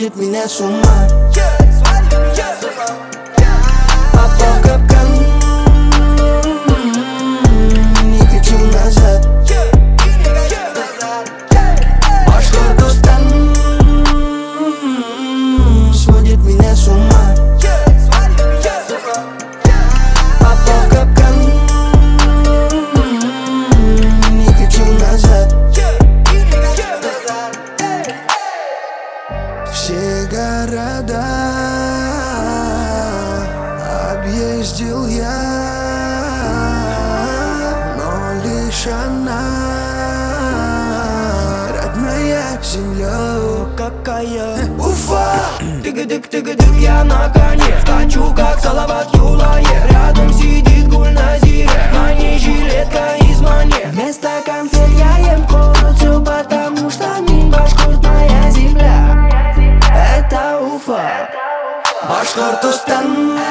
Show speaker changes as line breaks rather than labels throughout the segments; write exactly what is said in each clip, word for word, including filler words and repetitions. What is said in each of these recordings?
сводит меня с ума. Попал в капкан, не хочу назад. Башкортостан сводит меня с ума. Попал в капкан, не хочу назад. Все города объездил я, но лишь она, родная земля. Какая Уфа! Тыгыдык-тыгыдык, я на коне, скачу как Салават Юлаев. Рядом сидит Гульназир, на ней жилетка из Мане. Вместо конфет я ем колу, все потому что Мин Башкорт моя земля. Это Уфа. Башкортостан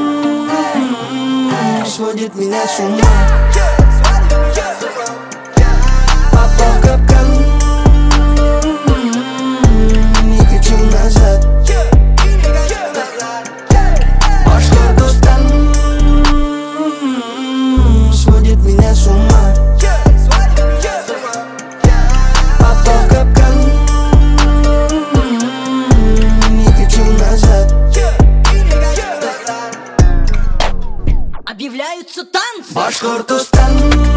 сводит меня с ума. Попал в капкан, не хочу назад. Башкортостан сводит меня с ума. Попал в капкан, не хочу назад.
Объявляются танцы.
Башкортостан